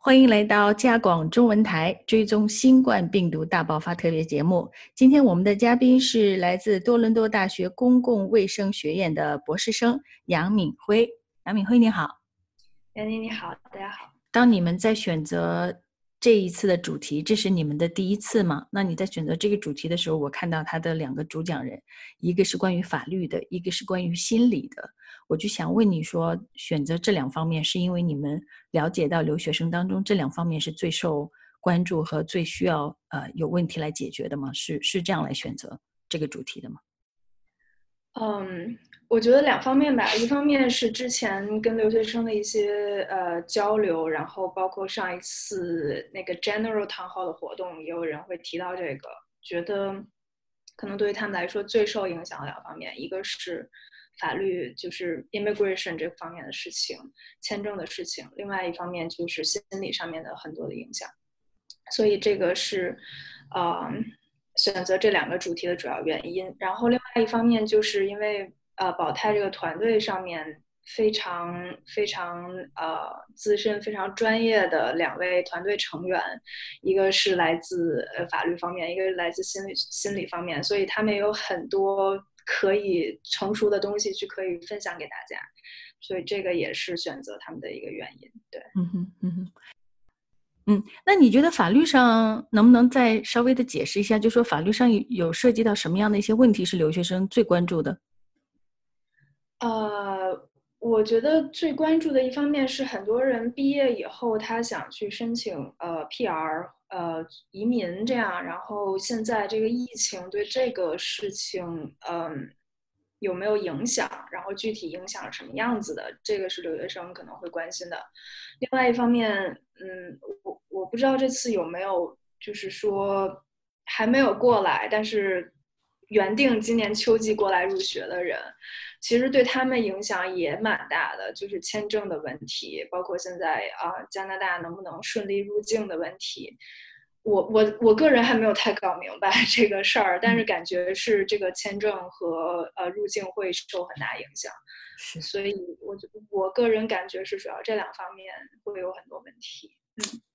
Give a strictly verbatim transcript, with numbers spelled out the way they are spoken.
欢迎来到加广中文台追踪新冠病毒大爆发特别节目。今天我们的嘉宾是来自多伦多大学公共卫生学院的博士生杨敏辉。杨敏辉你好。 袁妮你好，大家好。 当你们在选择这一次的主题，这是你们的第一次吗？那你在选择这个主题的时候，我看到他的两个主讲人，一个是关于法律的，一个是关于心理的。我就想问你说，选择这两方面是因为你们了解到留学生当中这两方面是最受关注和最需要呃有问题来解决的吗？是是这样来选择这个主题的吗？ 嗯，我觉得两方面吧，一方面是之前跟留学生的一些呃交流，然后包括上一次那个 General Town Hall 的活动，也有人会提到这个，觉得可能对于他们来说最受影响的两方面，一个是法律，就是 immigration 这方面的事情，签证的事情，另外一方面就是心理上面的很多的影响。所以这个是，呃，选择这两个主题的主要原因。然后另外一方面，就是因为呃，保泰这个团队上面非常非常呃资深、非常专业的两位团队成员，一个是来自呃法律方面，一个是来自心理心理方面，所以他们有很多可以成熟的东西去可以分享给大家。所以这个也是选择他们的一个原因。对。 嗯哼嗯哼。嗯，那你觉得法律上能不能再稍微的解释一下，就说法律上有涉及到什么样的一些问题是留学生最关注的？ 呃，我觉得最关注的一方面是很多人毕业以后，他想去申请呃 P R 呃移民这样，然后现在这个疫情对这个事情，嗯、有没有影响？然后具体影响什么样子的，这个是留学生可能会关心的。另外一方面，嗯，我我不知道这次有没有，就是说还没有过来，但是原定今年秋季过来入学的人，其实对他们影响也蛮大的，就是签证的问题，包括现在啊、呃、加拿大能不能顺利入境的问题。我我我个人还没有太搞明白这个事儿，但是感觉是这个签证和呃入境会受很大影响。 是。 所以我我个人感觉是主要这两方面会有很多问题。嗯